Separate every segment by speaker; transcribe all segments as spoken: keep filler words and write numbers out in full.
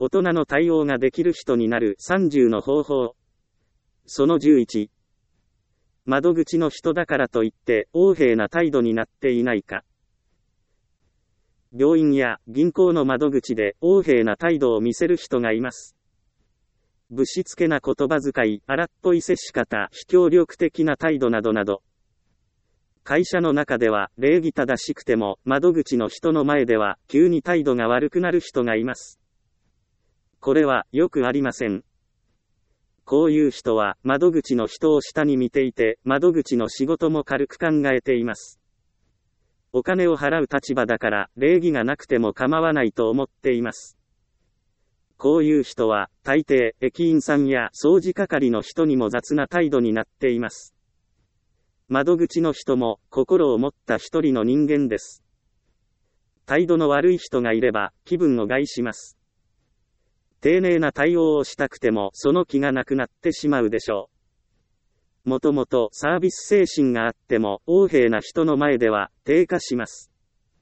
Speaker 1: 大人の対応ができる人になるさんじゅうの方法。そのじゅういち。窓口の人だからといって横柄な態度になっていないか。病院や銀行の窓口で横柄な態度を見せる人がいます。ぶしつけな言葉遣い、荒っぽい接し方、非協力的な態度などなど。会社の中では礼儀正しくても窓口の人の前では急に態度が悪くなる人がいます。これはよくありません。こういう人は窓口の人を下に見ていて窓口の仕事も軽く考えています。お金を払う立場だから礼儀がなくても構わないと思っています。こういう人は大抵駅員さんや掃除係の人にも雑な態度になっています。窓口の人も心を持った一人の人間です。態度の悪い人がいれば気分を害します。丁寧な対応をしたくてもその気がなくなってしまうでしょう。もともとサービス精神があっても横柄な人の前では低下します。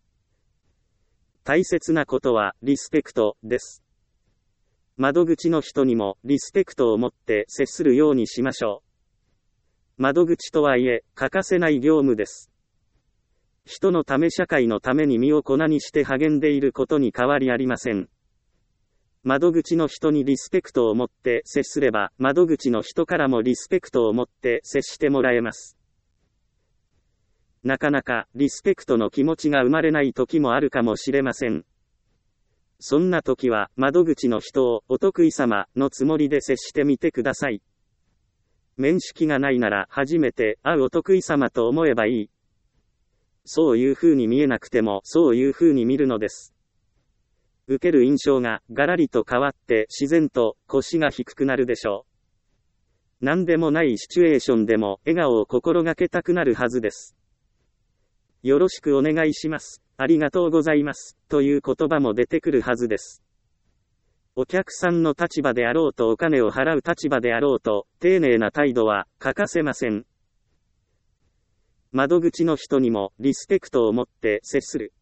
Speaker 1: 大切なことはリスペクトです。窓口の人にもリスペクトを持って接するようにしましょう。窓口とはいえ欠かせない業務です。人のため社会のために身を粉にして励んでいることに変わりありません。窓口の人にリスペクトを持って接すれば窓口の人からもリスペクトを持って接してもらえます。なかなかリスペクトの気持ちが生まれない時もあるかもしれません。そんな時は窓口の人をお得意様のつもりで接してみてください。面識がないなら初めて会うお得意様と思えばいい。そういう風に見えなくてもそういう風に見るのです。受ける印象がガラリと変わって自然と腰が低くなるでしょう。何でもないシチュエーションでも笑顔を心がけたくなるはずです。よろしくお願いします。ありがとうございます。という言葉も出てくるはずです。お客さんの立場であろうとお金を払う立場であろうと丁寧な態度は欠かせません。窓口の人にもリスペクトを持って接する。